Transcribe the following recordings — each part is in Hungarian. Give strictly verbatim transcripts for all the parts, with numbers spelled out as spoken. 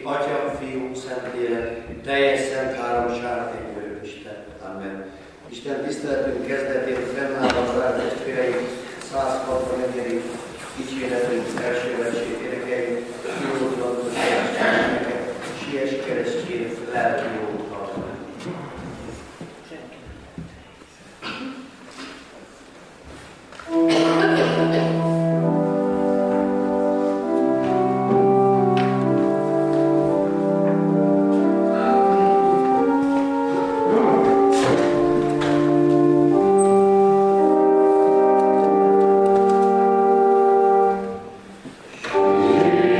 Atya, Fiú, Szentlélek, teljes szent háromság, egy Isten. Amen. Isten tiszteletünk kezdetén fennállva az testvérei száz hatvanegyedik dicséretünk első versét énekeljük. Józantos neked, siess keresztjén, lelki jó utat. Yeah.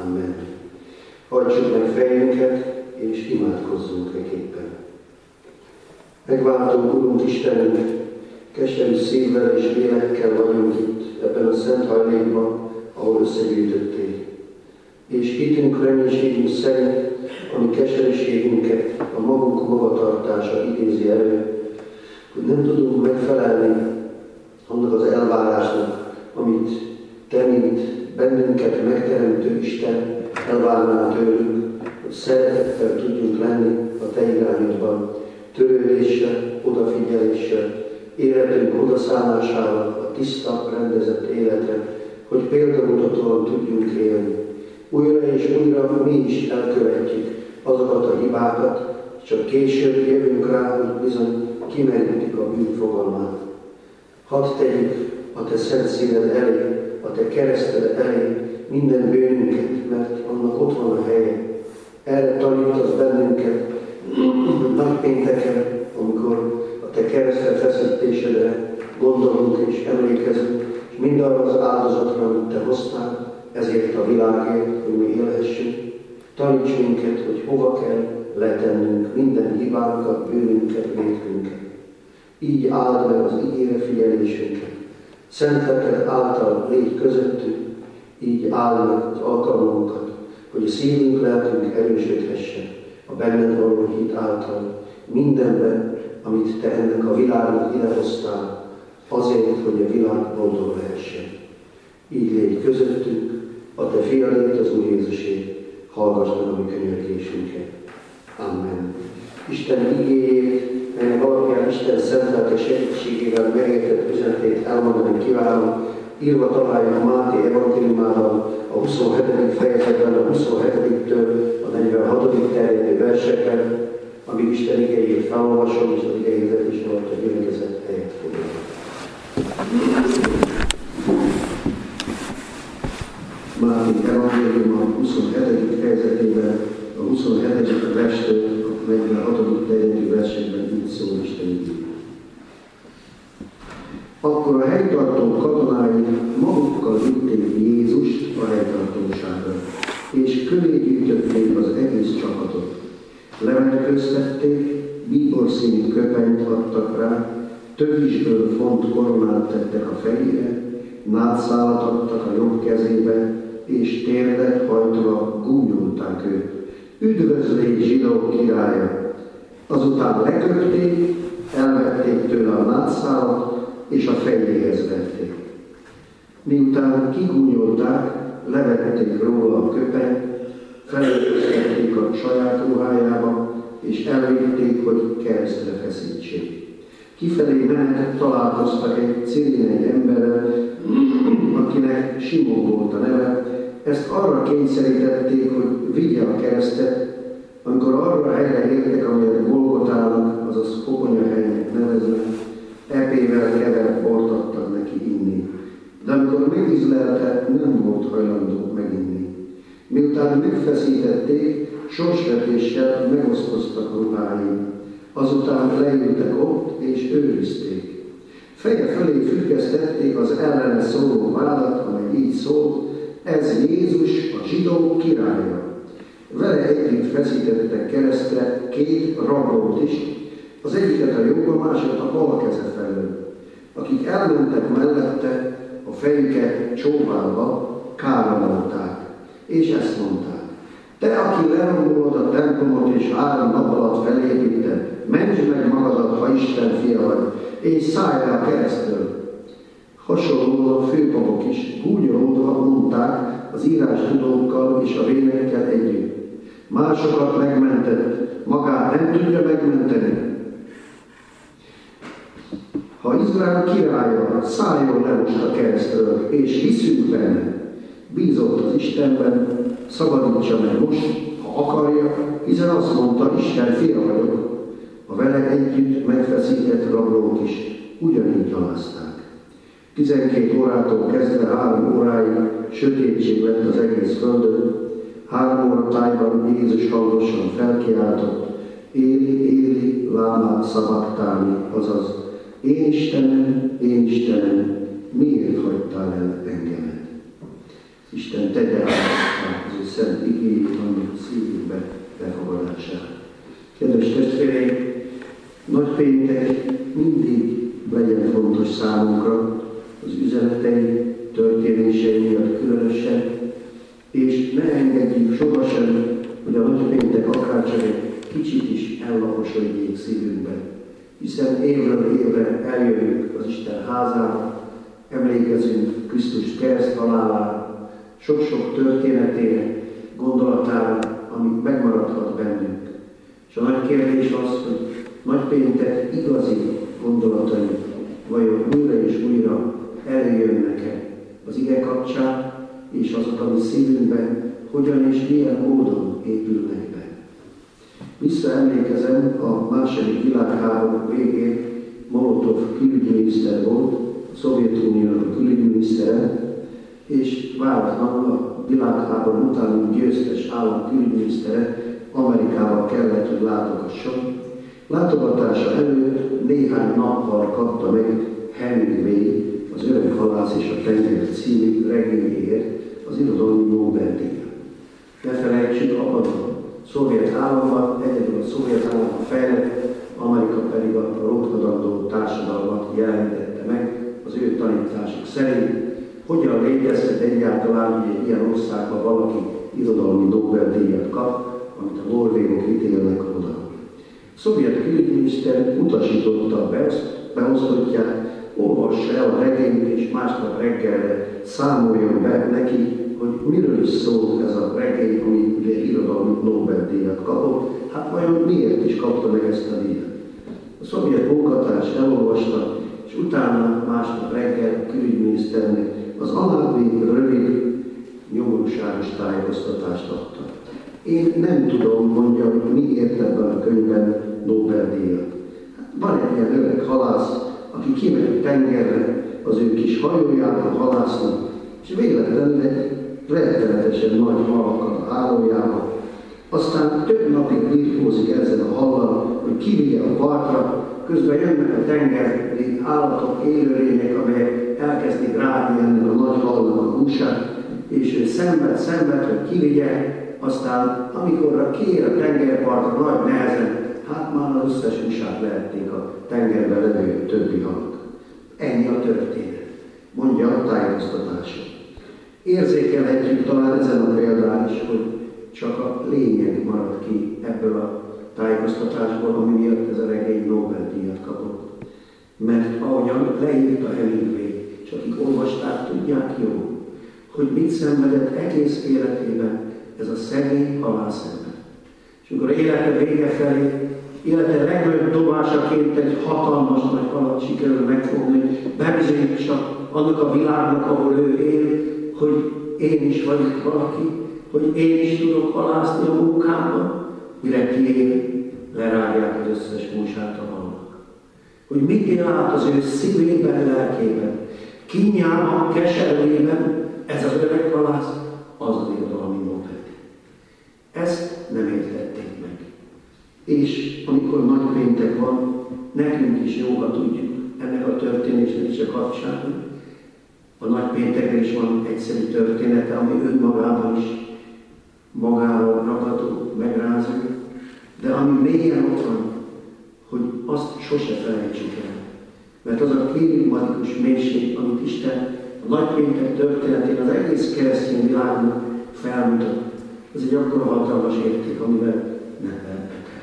Amen. Hajtsuk meg fejünket, és imádkozzunk eképpen. Megváltó Urunk Istenünk, keserű szívvel és lélekkel vagyunk itt, ebben a szent hajlékban, ahol összegyűjtöttél. És hitünk, reménységünk szerint, ami keserűségünket a magunk magatartása idézi elő, hogy nem tudunk megfelelni annak az elvárásnak, amit Te, mint bennünket megteremtő Isten elvárnál tőlünk, hogy szeretettel tudjunk lenni a Te irányodban, törődéssel, odafigyeléssel, életünk odaszálásával a tiszta, rendezett életre, hogy példamutatóan tudjunk élni. Újra és újra mi is elkövetjük azokat a hibákat, csak később jövünk rá, hogy bizony kimerítjük a bűn fogalmát. Hadd tegyük a Te szent szíved elé, a Te kereszted elé minden bűnünket, mert annak ott van a helye. Erre tanítasz bennünket nagypénteken, amikor a Te keresztre feszítésedre gondolunk és emlékezünk, és mindarra az áldozatra, amit Te hoztál, ezért a világért, hogy mi élhessünk. Taníts minket, hogy hova kell letennünk minden hibánkat, bűnünket, vétkünket. Így áld meg az ígére figyelésünket. Szent lelked által légy közöttünk, így áld meg az alkalmunkat, hogy a szívünk, lelkünk erősödhessen a benned való hit által mindenben, amit Te ennek a világnak idehoztál, azért, hogy a világ boldog lehessen. Így légy közöttünk, a Te fiadért, az Úr Jézusért, hallgass meg a mi könyörgésünket. Amen. Isten igéjét, melynek alapján Isten szent lelke segítségével megértett üzenetét elmondani kívánom, írva találja a Máté evangéliumában a huszonhetedik fejezetben, a huszonhetedik-től a negyvenhatodik terjedő versekben, amíg Isten igéjét felolvasom, és az igehirdetés alatt a gyülekezet helyet foglal. Máté evangélium a huszonhetedik fejezetében, a huszonhetedik verstől a negyvenhatodik terjedő versekben így szól Isten igéje. Akkor a helytartó katonái magukkal vitték Jézust a helytartóságra, és köré gyűjtötték az egész csapatot. Levetköztették, bíborszínű köpenyt adtak rá, tövisből font koronát tettek a fejére, nádszálat adtak a jobb kezébe, és térdet hajtva gúnyolták őt. Üdvözlégy, zsidók királya! Azután leköpték, elvették tőle a nádszálat, és a fejéhez vették. Miután kigúnyolták, levették róla a köpenyt, felöltöztették a saját ruhájába, és elvitték, hogy keresztre feszítsék. Kifelé menet találkoztak egy cirinei emberrel, akinek Simon volt a neve. Ezt arra kényszerítették, hogy vigye a keresztet. Amikor arra a helyre értek, amelyet Golgotának, azaz koponyahelynek neveznek, epével kevert bort adtak neki inni. De amikor megízlelte, nem volt hajlandó meginni. Miután megfeszítették, sorsvetéssel megosztoztak ruháim. Azután leültek ott, és őrizték. Feje fölé függesztették az ellene szóló vádat, amely így szólt: ez Jézus, a zsidók királya. Vele együtt feszítettek keresztre két rablót is, az egyiket a jobb, a másikat a bal keze felől. Akik elmentek mellette, a fejüket csóválva káromolták, és ezt mondták: te, aki lerombolod a templomot és három nap alatt felépíted, mentsd meg magadat, ha Isten fia vagy, és szállj le a keresztről. Hasonlóan a főpapok is gúnyolódva mondták az írástudókkal és a vénekkel együtt. Másokat megmentett, magát nem tudja megmenteni. Ha Izrael királya, szálljon le most a keresztről, és hiszünk benne. Bízott az Istenben, szabadítsa meg most, ha akarja, hiszen azt mondta, Isten fia vagyok. A vele együtt megfeszített rablók is ugyanígy gyalázták. Tizenkét órától kezdve három óráig sötétség lett az egész földön. Három óra tájban Jézus hangosan felkiáltott: Éli, Éli, lámá szabaktáni, azaz: én Istenem, én Istenem, miért hagytál el engemet? Isten tegye át az ő szent igényt, ami a szívünkbe befogadására. Kedves testvéreim, nagypéntek mindig legyen fontos számunkra, az üzenetei, történései miatt különösen, és ne engedjük sohasem, hogy a nagypéntek akárcsak egy kicsit is ellaposodjék szívünkben, hiszen évről évre eljövünk az Isten házába, emlékezünk Krisztus kereszt halálára, sok-sok történetére, gondolatára, amit megmaradhat bennünk. És a nagy kérdés az, hogy nagypéntek igazi gondolatai vajon újra és újra előjönnek-e az ige kapcsán, és azok, ami szívünkben hogyan és milyen módon épülnek be. Visszaemlékezem, a második világháború végén Molotov külügyminiszter volt, a Szovjetunió külügyminisztere, és váratlanul a világháború után győztes állam külügyminisztere Amerikába kellett, hogy látogasson. Látogatása előtt néhány nappal kapta meg Hemingway, az Öreg halász és a tenger című regényéért az irodalmi Nobel-díjat. Ne felejtsük, abban a szovjet államban, egyedül a szovjet állam fejlett, Amerika pedig a rothadandó társadalmat jelentette meg az ő tanításuk szerint. Hogyan létezhet egyáltalán, hogy egy ilyen országban valaki irodalmi Nobel-díjat kap, amit a norvégok ítélnek oda. A szovjet külügyminiszter utasította a beosztottját, olvassa el a regényt, és másnap reggelre számoljon be neki, hogy miről is szól ez a regény, ami ugye irodalmi Nobel-díjat kapott, hát vajon miért is kapta meg ezt a díjat. A szovjet munkatárs elolvasta, és utána másnap reggel a külügyminiszternek az alábbi rövid, nyomorúságos tájékoztatást adta. Én nem tudom, mondja, hogy mi ért ebben a könyvben Nobel-díjat. Hát van egy ilyen öreg halász, aki kimegy a tengerre, az ő kis hajójában halásznak, és véletlenül egy rettenetesen nagy halakkal a hálójában. Aztán több napig birkózik ezzel a hallal, hogy kivigye a partra, közben jönnek a tengeri állatok, élőlények, amelyek elkezdik rágni ennek a nagy halnak a húsát, és ő szenved, szenved, hogy kivigye, aztán amikor kiér a tengerpartra nagy nehezen, hát már az összes húsát lehették a tengerben levő többi halak. Ennyi a történet, mondja a tájékoztatása. Érzékelhetjük talán ezen a példán is, hogy csak a lényeg marad ki ebből a tájékoztatásból, ami miatt ez a regény Nobel-díjat kapott. Mert ahogyan leírta Hemingway, és akik olvasták, tudják jól, hogy mit szenvedett egész életében ez a szegény halászember. És amikor élete vége felé, élete legnagyobb dobásaként egy hatalmas nagy halat sikerül megfogni, bebizonyítsa annak a világnak, ahol ő él, hogy én is vagyok valaki, hogy én is tudok halászni a munkámban, mire kiér, lerágják az összes húsát a halnak. Hogy mit él át az ő szívében, lelkében, kínjában, keservében ez az öreg halász, az az irodalmi Nobel-díj. Ezt nem értették meg. És amikor nagypéntek van, nekünk is jó, ha tudjuk ennek a történésnek is a kapcsán. A nagypéntekre is van egyszerű története, ami önmagában is magáról ragadó, megrázó, de ami mélyen ott van, hogy azt sose felejtsük el. Mert az a kérimatikus mélység, amit Isten a nagypéntek történetén az egész keresztény világnak felmutat, ez egy akkora hatalmas érték, amivel nem lehetnek el.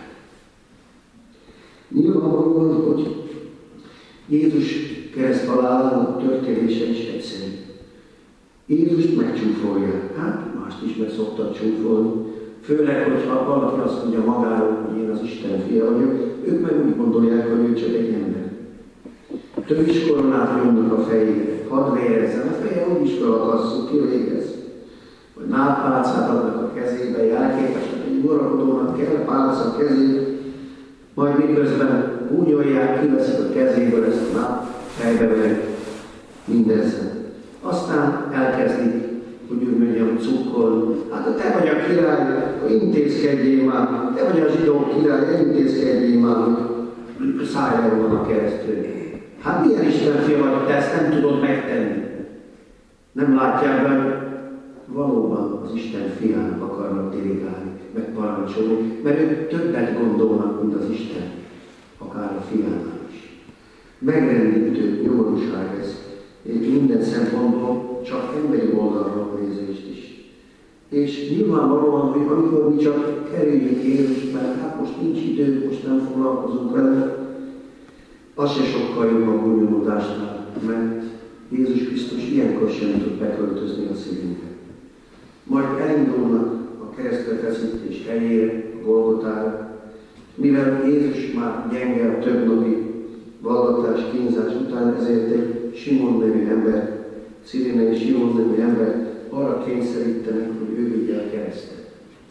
Nyilvánvalóan, hogy Jézus kereszthalálának történése is egyszerű. Jézust megcsúfolják, hát mást is meg szoktak csúfolni. Főleg, hogyha valaki azt mondja magáról, hogy én az Isten fia vagyok, ők meg úgy gondolják, hogy ő csak egy ember. Több is koronát nyomnak a fejére, hadd vérezzen, a feje úgy is felakasszuk, ki végez. Vagy nádpálcát adnak a kezébe, jelképesen egy uralkodónak kell pálca a kezébe, majd miközben gúnyolják, kiveszik a kezéből ezt a náp, fejbe verik mindezzel. Aztán elkezdik, hogy úgy mondjam, cukkolni. Hát te vagy a király, akkor intézkedjél már, te vagy a zsidó király, intézkedjél már, hogy szálljon van a keresztül. Hát milyen Isten fia vagy, te ezt nem tudod megtenni. Nem látják be, hogy valóban az Isten fiának akarnak dirigálni, meg parancsolni, mert ők többet gondolnak, mint az Isten, akár a fiánál is. Megrendítő nyomorúság ez, minden szempontból, csak emberi oldalról nézést is. És nyilvánvalóan, hogy amikor mi csak kerüljük Jézust, mert hát most nincs idő, most nem foglalkozunk vele, az se sokkal jobb a bűnmódásnál, mert Jézus Krisztus ilyenkor sem tud beköltözni a szívünkbe. Majd elindulnak a keresztre feszítés helyére, a Golgotára, mivel Jézus már gyenge a több napi vallatás, kínzás után, ezért egy Simon nevű ember, Cirénei Simon nevű ember arra kényszerítenek, hogy ő vigye a keresztet.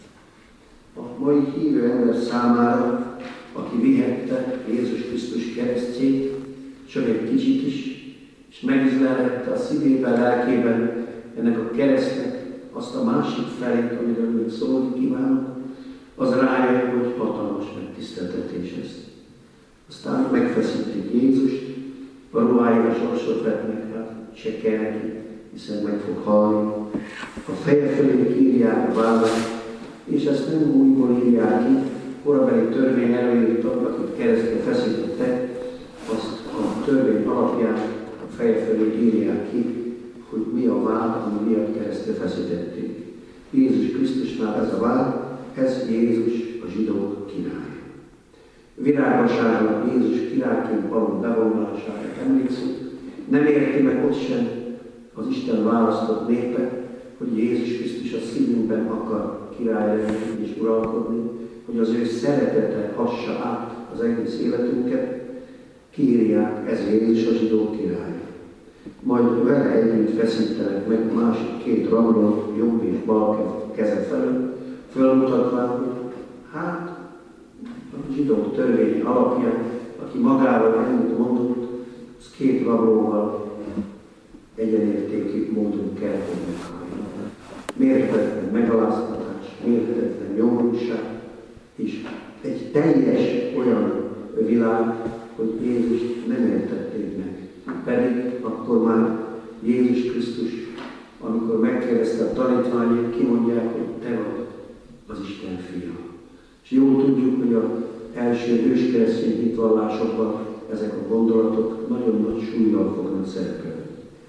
A mai hívő ember számára, aki vihette Jézus Krisztus keresztjét, csak egy kicsit is, és megizlelhette a szívében, lelkében ennek a keresztnek azt a másik felét, amiről még szólni kívánok, az rájön, hogy hatalmas megtiszteltetés ez. Aztán megfeszítik Jézust, a ruháira sorsot vetnek, hát se kell neki, hiszen meg fog halni. A feje fölé írják a vállát, és ezt nem újból írják ki, korabeli törvény előírta, akit keresztre feszítettek, azt a törvény alapján a feje fölé írják ki, hogy mi a vád, ami miatt keresztre feszítették. Jézus Krisztusnál ez a vád, ez Jézus a zsidók királya. Virágvasárnap Jézus királyként való bevonulására emlékszünk, nem érti meg ott sem az Isten választott népe, hogy Jézus Krisztus a szívünkben akar király lenni és uralkodni, hogy az ő szeretete hassa át az egész életünket, kiírják, ez Jézus a zsidók királya. Majd vele együtt feszítenek meg másik két rablót jobb és bal keze felől, fölmutatván, hogy hát a zsidók törvény alapján, aki magával ennyit mondott, az két rablóval egyenértékű módon kell, hogy meghalljon. Mérhetetlen megaláztatás, mérhetetlen nyomorúság, és egy teljes olyan világ, hogy Jézust nem értették meg. Pedig akkor már Jézus Krisztus, amikor megkérdezte a tanítványait, kimondják, hogy te vagy az Isten fia. És jól tudjuk, hogy az első őskeresztény hitvallásokban ezek a gondolatok nagyon nagy súllyal fognak szerepelni.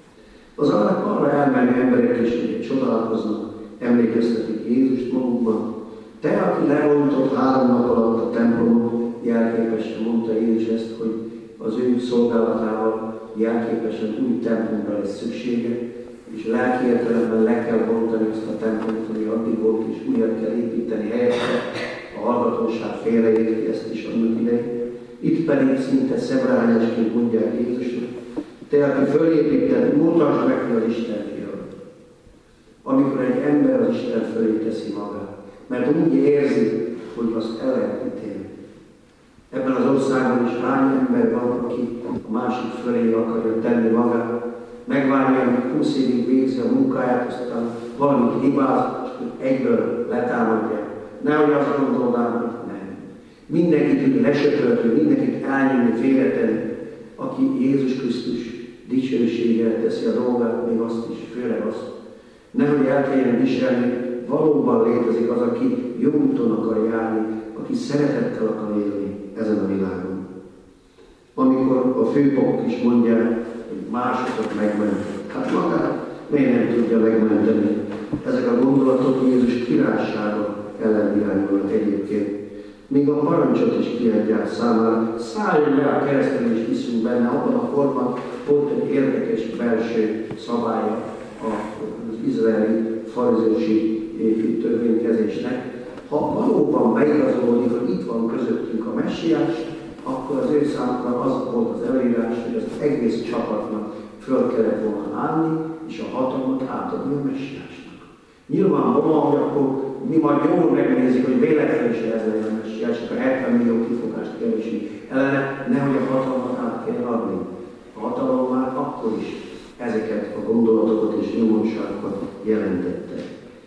Az arra elmenő emberek is csodálkoznak, emlékeztetik Jézust magukban. Te, aki lerontott három nap alatt a templomot, jelképesen mondta Jézus ezt, hogy az ő szolgálatával jelképesen új templomra lesz szüksége, és lelki értelemben le kell bontani azt a templomot, ami addig volt, és újat kell építeni helyette. A hallgatóság félreérti ezt is annak idején. Itt pedig szinte szemrehányásként mondják Jézusnak, te, aki fölépíted, mutasd meg, hogy az Isten fia. Amikor egy ember az Isten fölé teszi magát, mert úgy érzi, hogy azt el lehet ítélni. Ebben az országban is hány ember van, aki a másik fölé akarja tenni magát, megvárja, amíg húsz évig végzi a munkáját, aztán valamit hibáz, és egyből letámadják. Nehogy azt gondolnám, hogy nem. Mindenkit lesöpöltő, mindenkit elnyomni, félretenni, aki Jézus Krisztus dicsőséggel teszi a dolgát, még azt is, főleg azt. Nehogy el kelljen viselni, valóban létezik az, aki jó úton akar járni, aki szeretettel akar élni ezen a világon. Amikor a főpapok is mondják, hogy másokat megmentek, hát magát miért nem tudja megmenteni? Ezek a gondolatok Jézus királysága ellen irányulnak egyébként. Még a parancsot is kiadják számára, szálljon le a keresztre és hiszünk benne, abban a korban volt egy érdekes belső szabálya az izraeli farizeusi törvénykezésnek. Ha valóban beigazolódik, hogy itt van közöttünk a messiás, akkor az ő számukra az volt az előírás, hogy az egész csapatnak föl kellett volna állni, és a hatalmat átadni a messiásnak. Nyilvánvalóan, hogy akkor mi majd jól megnézik, hogy véletlenül is ez legyen a messiás, csak a hetven millió kifogást keresni ellene, nehogy a hatalmat át kell adni. A hatalom már akkor is ezeket a gondolatokat és nyomorúságokat jelentette.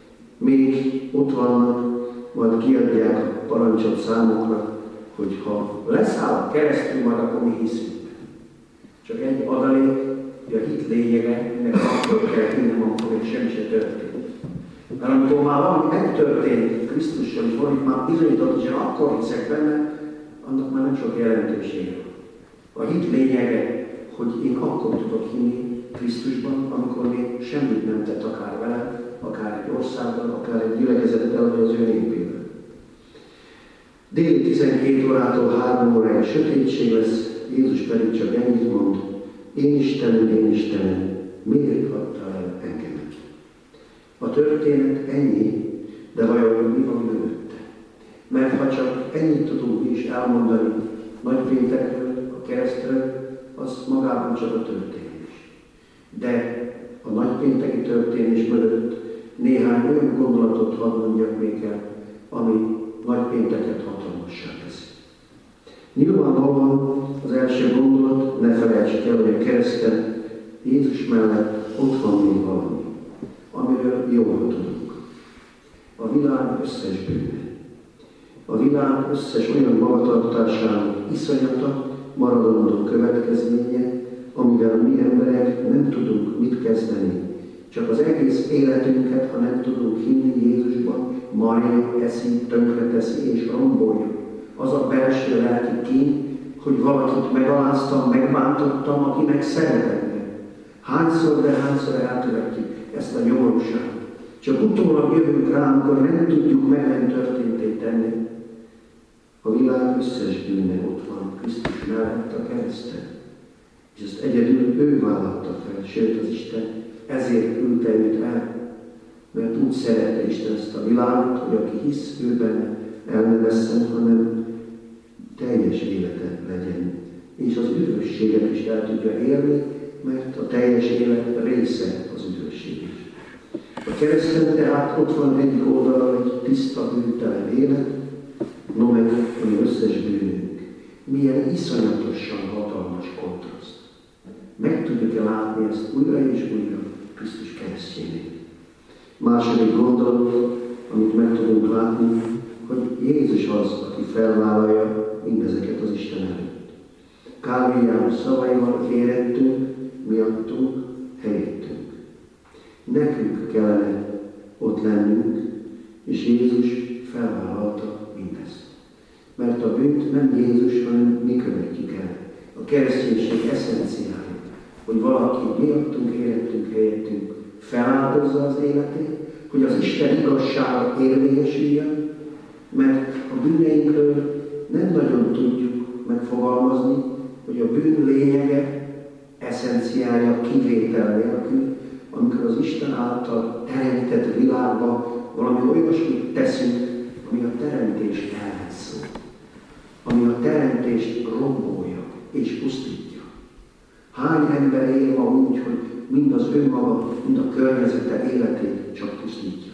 Még ott vannak, majd kiadják a parancsot számukra, hogy ha leszáll a keresztül, majd akkor mi hiszünk. Csak egy adalék, hogy a hit lényege, ennek akkor kell hinnem, akkor még semmi se történt. Mert amikor már valami megtörtént Krisztussal, és valamit már bizonyított, és akkor hiszek benne, annak már nem sok jelentősége van. A hit lényege, hogy én akkor tudok hinni Krisztusban, amikor még semmit nem tett akár vele, akár egy országban, akár egy gyülekezettel, vagy az ő népében. Déli tizenkét órától három óráig sötétség lesz, Jézus pedig csak ennyit mond: én Istenem, én Istenem, miért hagytál el engemet? A történet ennyi, de vajon mi van mögötte? Mert ha csak ennyit tudunk is elmondani nagypéntekről, a keresztről, az magában csak a történés. De a nagypénteki történés mögött néhány olyan gondolatot hadd mondjak még el, ami nagypénteket hatalmassá teszi. Nyilvánvalóan az első gondolat, ne felejtsd el, hogy a kereszten Jézus mellett ott van még valami, amiről jól tudunk. A világ összes bűne. A világ összes olyan magatartásának iszonyata, maradandó következménye, amivel mi emberek nem tudunk mit kezdeni. Csak az egész életünket, ha nem tudunk hinni Jézusban, marja, eszi, tönkreteszi és rombolja. Az a belső lelki kín, hogy valakit megaláztam, megbántottam, akinek szeretem. Hányszor, de hányszor elkövetjük ezt a nyomorúságot. Csak utólag jövünk rá, amikor nem tudjuk meg nem történtét tenni. A világ összes bűne ott van Krisztus mellett a kereszten. És ezt egyedül ő vállalta fel, sőt az Isten ezért küldte őt el. Mert úgy szerette Isten ezt a világot, hogy aki hisz ő benne, el ne vesszen, hanem teljes élete legyen. És az üdvösséget is el tudja élni, mert a teljes élet része az üdvösség is. A kereszten tehát ott van egyik oldalon egy tiszta, bűntelen élet, no meg a mi összes bűnünk. Milyen iszonyatosan hatalmas kontraszt. Meg tudjuk-e látni ezt újra és újra Krisztus keresztjénél? Második gondolat, amit meg tudunk látni, hogy Jézus az, aki felvállalja mindezeket az Isten előtt. Kálvin János szavaival érettünk, miattunk, helyettünk. Nekünk kellene ott lennünk, és Jézus felvállalta mindezt. Mert a bűnt nem Jézus, hanem mi követjük el. A kereszténység eszenciája, hogy valaki miattunk, érettünk, helyettünk feláldozza az életét, hogy az Isten igazsága érvényesüljön, mert a bűneinkről nem nagyon tudjuk megfogalmazni, hogy a bűn lényege, eszenciája kivétel nélkül, amikor az Isten által teremtett világban valami olyasmit teszünk, ami a teremtést ellen szól, ami a teremtést rombolja és pusztítja. Hány ember él ma úgy, hogy mind az önmaga, mind a környezete életét csak pusztítja.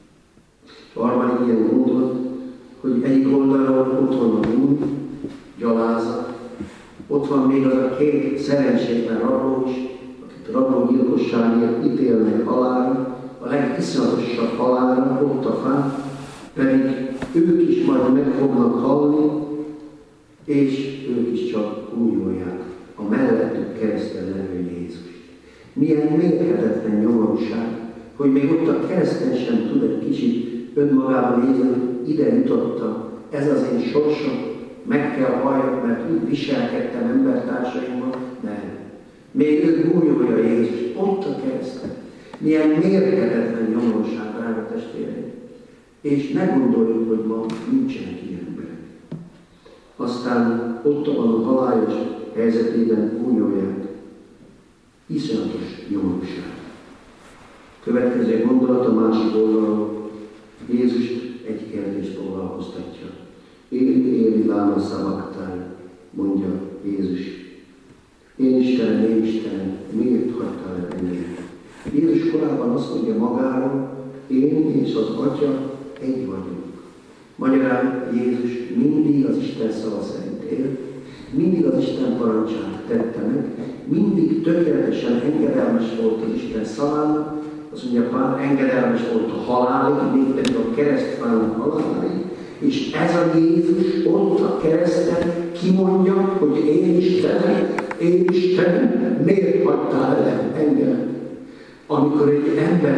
A harmadik ilyen gondolat, hogy egyik oldalon ott van a bűn, gyalázat, ott van még az a két szerencsétlen rabló is, akit rablógyilkosságért ítélnek halálra, a legiszonyatosabb halálra, ott a fán, pedig ők is majd meg fognak halni, és ők is csak újolják a mellettük kereszten levő Jézus. Milyen mérhetetlen nyomorúság, hogy még ott a kereszten sem tud egy kicsit önmagában nézni, ide jutottam, ez az én sorsom, meg kell halljak, mert úgy viselkedtem embertársaimmal, nem. Még ő gúnyolja Jézus, ott a kereszten. Milyen mérhetetlen nyomorúság, drága testvéreim. És ne gondoljuk, hogy ma nincsenek ilyen emberek. Aztán ott van a halálos helyzetében gúnyolják. Iszonyatos nyomorúság. Következő gondolat a másik oldalon. Jézust egy kérdést foglalkoztatja. Éli, éli, láma szabaktál, mondja Jézus. Én Istenem, én Istenem, miért hagytál el engem? Jézus korábban azt mondja magáról, én és az Atya egy vagyunk. Magyarán Jézus mindig az Isten szava szerint él, mindig az Isten parancsát tette meg, mindig tökéletesen engedelmes volt az Isten szavának, azt mondja, Pál engedelmes volt a halálig, még pedig a keresztfának halálig, és ez a Jézus ott a kereszten kimondja, hogy én Istenem, én Istenem, miért hagytál el engem? Amikor egy ember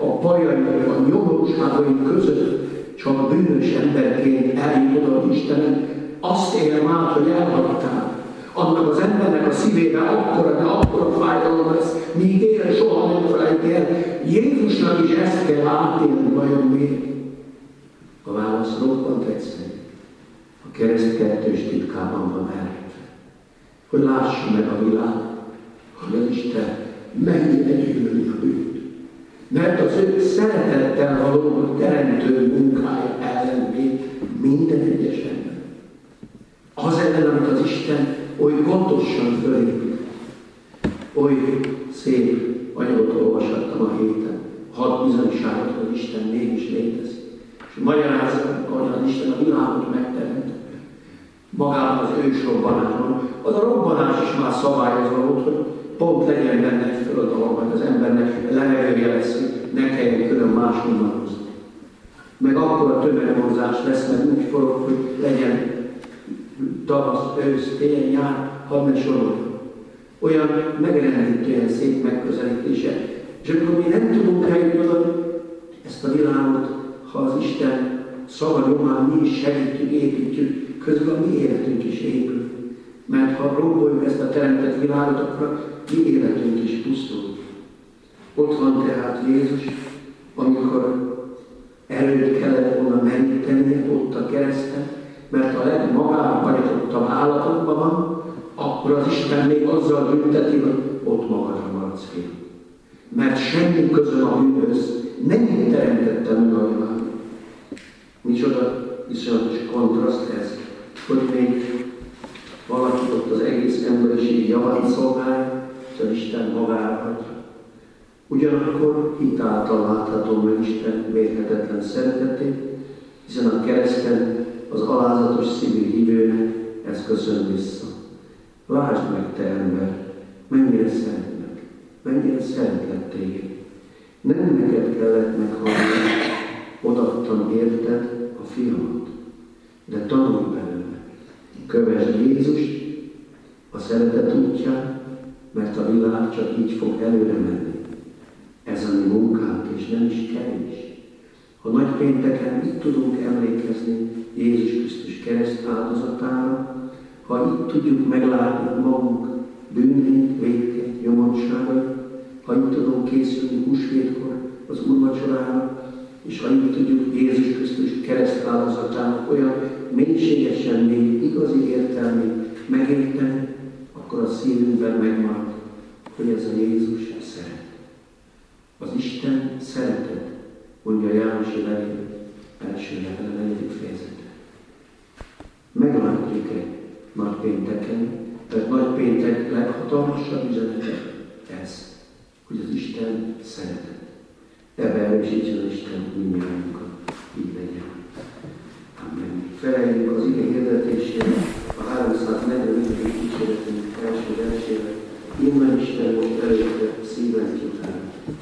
a bajaink, a nyomorúságaink között csak bűnös emberként eljut oda Istenem, azt élem át, hogy elhagytál. Annak az embernek a szívébe akkora, de akkora fájdalom lesz, míg él, soha nem felejti el. Jézusnak is ezt kell átélni, vajon miért? A válasz roppant egyszerű. A kereszt kettős titkában van elrejtve. Hogy lássa meg a világ, hogy az Isten mennyire gyűlöli a bűnt. Mert az ő szeretettel való teremtő munkája ellen még minden egyes ember. Az ellen, amit az Isten oly gondosan fölépít. Oly szép anyagot olvashattam a héten. Hat bizonyságot, hogy Isten mégis létezik. És magyarázza, hogy az Isten a világot megteremtette. Magában az ősrobbanásban. Az a robbanás is már szabályozva volt, hogy pont legyen benne egy földalom, hogy az embernek levegője lesz, hogy ne kelljen külön máshonnan hozni. Meg akkor a tömegmozgás lesz, meg úgy forog, hogy legyen tavasz, ősz, tél, nyár, hadd ne soroljon. Olyan megrendítően szép megközelítése. És amikor mi nem tudunk eljutni ezt a világot, ha az Isten szava nyomán mi is segítjük, építjük, közben a mi életünk is épül. Mert ha romboljuk ezt a teremtett világot, akkor mi életünk is pusztul. Ott van tehát Jézus, amikor előtt kellett volna merítenie ott a kereszten, mert a legmagára hajtottabb állapotban van, akkor az Isten még azzal bünteti, hogy ott magadra maradsz ki. Mert semmi közön a bűnhöz, nem így teremtettem meg a világot. Micsoda iszonyatos kontraszt ez, hogy még valaki ott az egész emberiség javait szolgálja, és az Isten magára hagyja. Ugyanakkor hitáltal láthatom meg Isten mérhetetlen szeretetét, hiszen a kereszten az alázatos szívű hívőnek ez köszön vissza. Lásd meg, te ember, mennyire szeretlek, mennyire szeretlek téged. Nem neked kellett meghalni, odaadtam érted a fiamat, de tanulj belőle. Kövesd Jézust a szeretet útján, mert a világ csak így fog előre menni. Ez a mi munkánk, és nem is kevés. Ha nagypénteken itt tudunk emlékezni Jézus Krisztus kereszt áldozatára, ha itt tudjuk meglátni magunk bűnét, vétkét, nyomorúságait, ha itt tudunk készülni húsvétkor az úrvacsorára, és ha itt tudjuk Jézus Krisztus kereszt áldozatának olyan mélységesen, még igazi értelmét megérteni, akkor a szívünkben megmarad, hogy ez a Jézus szeret. Az Isten szeretet, mondja a Jánosi levél első levele negyedik fejezete. Meglátjuk-e nagypénteken, mert nagypéntek leghatalmasabb üzenete ez, hogy az Isten szeretet. Ebbe erősítsen az Isten mindnyájunkat, így legyen. Amen. Feleljünk az ige hirdetésére a háromszáznegyvenedik kísérletünk első versével. Innen Isten most előtte szíven után.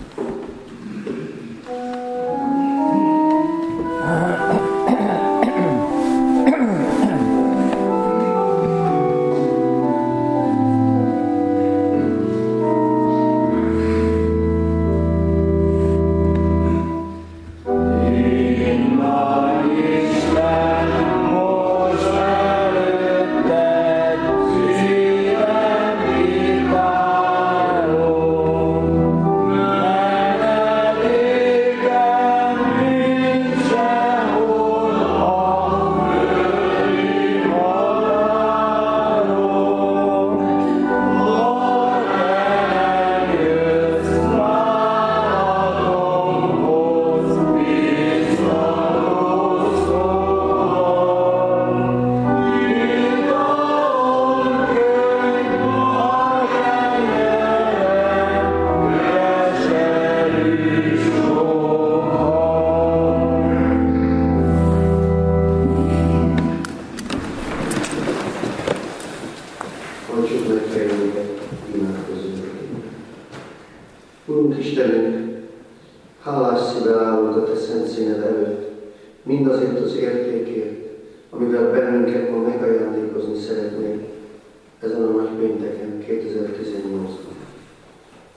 Urunk Istenünk, hálás szívvel állunk a Te szent színed előtt, mindazért az értékért, amivel bennünket ma megajándékozni szeretnék ezen a nagypénteken kétezer-tizennyolcban.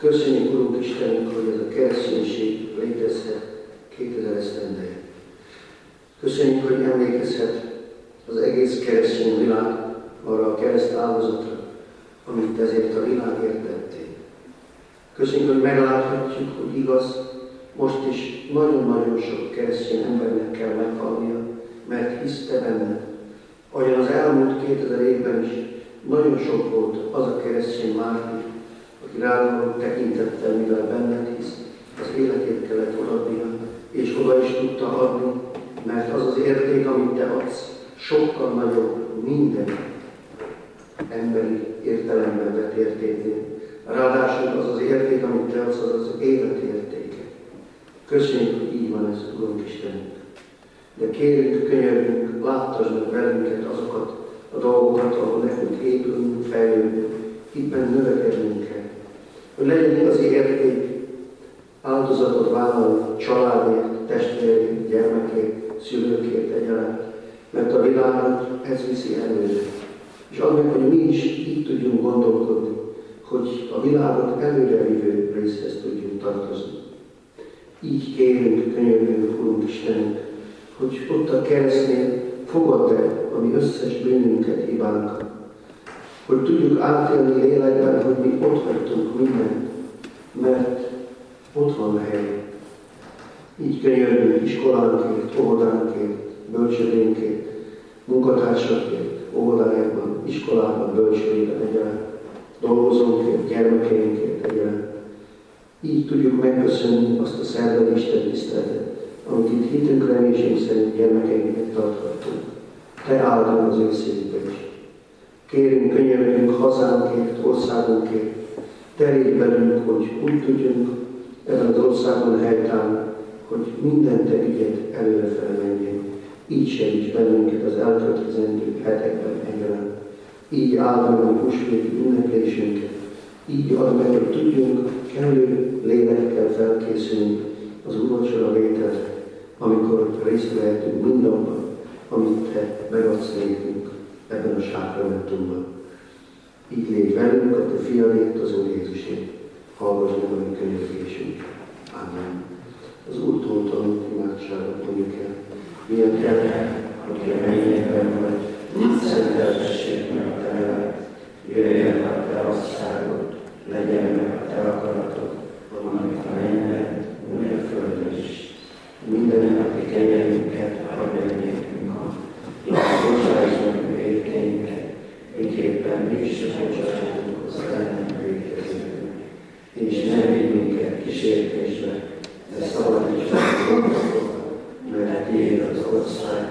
Köszönjük, Urunk Istenünk, hogy ez a kereszténység létezhet kétezer esztendeje. Köszönjük, hogy emlékezhet az egész keresztény világ arra a kereszt áldozatra, amit ezért a világért tettél. Köszönjük, hogy megláthatjuk, hogy igaz, most is nagyon-nagyon sok keresztény embernek kell meghalnia, mert hisz te benned. Ahogyan az elmúlt kétezer évben is nagyon sok volt az a keresztény mártír, aki rád tekintettel, mivel benned hisz, az életét kellett odaadnia, és oda is tudta adni, mert az az érték, amit te adsz, sokkal nagyobb minden emberi értelemben vett értéknél. Ráadásul az az érték, amit te adsz, az az élet értéke. Köszönjük, hogy így van ez, Urunk Istenünk. De kérjük, könyörgünk, láttasd meg velünket azokat a dolgokat, ahol nekünk épülünk, fejlődünk, hitben növekednünk kell. Hogy legyen igazi érték, áldozatot vállalni családért, testvérért, gyermekért, szülőkért egyaránt, mert a világot ez viszi előre. És add meg, hogy mi is így tudjunk gondolkodni, hogy a világot előrevívő részhez tudjunk tartozni. Így kérünk, könyörgünk, Urunk Istenünk, hogy ott a keresztnél fogadd el a mi összes bűnünket, hibánkat, hogy tudjuk átélni lélekben, hogy mi ott hagytunk mindent, mert ott van hely. Így könyörgünk iskolánkért, óvodánkért, bölcsődénkért, munkatársakért, óvodájában, iskolában, bölcsődében egyaránt, dolgozónkért, gyermekeinkért egyaránt. Így tudjuk megköszönni azt a szerdai Isten tiszteletet, amit itt hitünk, reménység szerint gyermekeinknek tarthatunk. Te áldjon az ő szívbe is. Kérünk, könyörgünk hazánkért, országunkért, terjedj velünk, hogy úgy tudjunk ebben az országon helytállni, hogy minden te ügyed előre felmenjen. Így segíts bennünket az elkövetkezendő hetekben egyaránt. Így áld meg a húsvéti ünneplésünket. Így add meg, hogy tudjunk kellő lélekkel felkészülni az úrvacsora vételre, amikor részt vehetünk mindenben, amit te megadsz nékünk ebben a sákramentumban. Így légy velünk a te fiadért, az Úr Jézusért. Hallgass meg a mi könyörgésünk. Amen. Az Úrtól tanult imádságot mondjuk el. Milyen te, aki a mennyekben vagy, szenteltessék meg a te neved, jöjjön a te országod, legyen meg a te akaratod, amit a mennyben, úgy a földön is. Minden napi kenyerünket add meg nékünk ma, és bocsásd meg vétkeinket, miképpen mi is bocsátunk az ellenünk vétkezőknek. És ne vigy minket kísértésbe, de szabadíts meg gondoktól, mert tiéd az ország,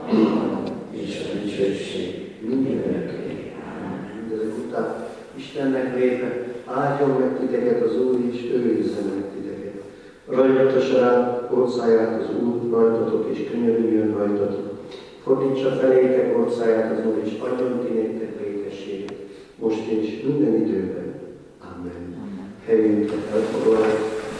és a dicsőség mindörökké. Mindezek után Istennek véve áldjon meg titeket az Úr, és őrizzen meg titeket. Rajtassa rá orcáját az Úr, rajtatok, és könyörüljön rajtatok. Fordítsa felétek orcáját az Úr, és adjon ti néktek békességet, most és minden időben. Amen. Helyünket elfoglalják,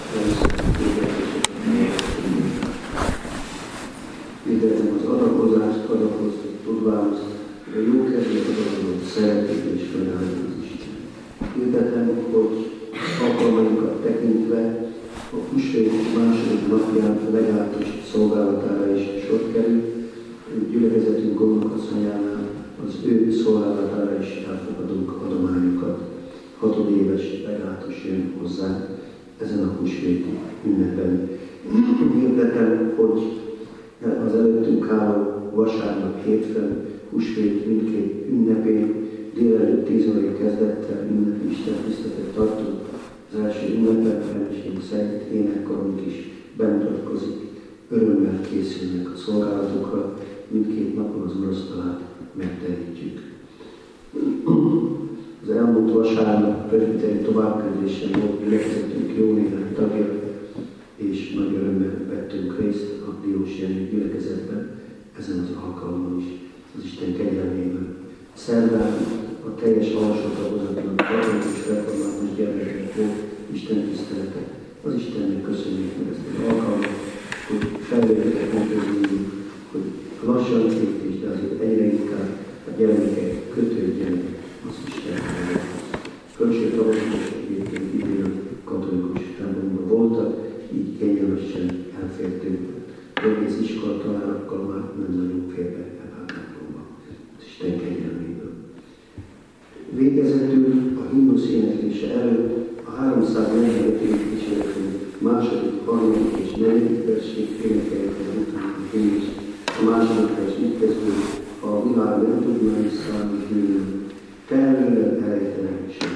üdvözlöm az adakozást, adakozni, tudvához, a jó kedvet adakozót szeretik és megálljuk az Isten. Hirdetem, hogy alkalmainkat tekintve a húsvét második napján legátos szolgálatára is sor kerül, gyülekezetünk gondokasszonyánál az ő szolgálatára is elfogadunk adományokat. Hatodéves legátos jön hozzá ezen a húsvéti ünnepen. Hirdetem, hogy az előttünk álló vasárnap, hétfőn, húsvét mindkét ünnepén délelőtt tíz órai kezdettel ünnepi istentiszteletet tartunk. Az első ünnepen reménység szerint énekkarunk is bemutatkozik. Örömmel készülnek a szolgálatokra, mindkét napon az urasztalát megterítjük. Az elmúlt vasárnap presbiteri továbbképzésen volt gyülekezetünk jó néhány tagja, és nagy örömmel vettünk részt a Diós Jenő gyülekezetben, ezen az alkalommal is, az Isten kegyelméből. Szerdán a teljes alsó tagozatlan katolikus református gyermekek volt Isten tisztelete. Az Istennek köszönjük meg ezt az alkalmat, hogy felvételek megköszönjük, hogy lassan lépés, de azért egyre inkább a gyermekek kötődjenek az Istenhez. Kölcsön tagozatosok egyébként idén katolikus templomban voltak, így kényelmesen elfértünk. Egész iskola tanárokkal már nem nagyon fér be ebben a templomba. Isten kegyelméből. Végezetül a himnusz éneklése előtt a háromszáznegyvenöt kísérletünk második, harmadik és negyedik versét énekeljük el utána a himnusz. A második vers így kezdődik, a világ nem tudna is szállni bűnül, felőled elejtenek sem.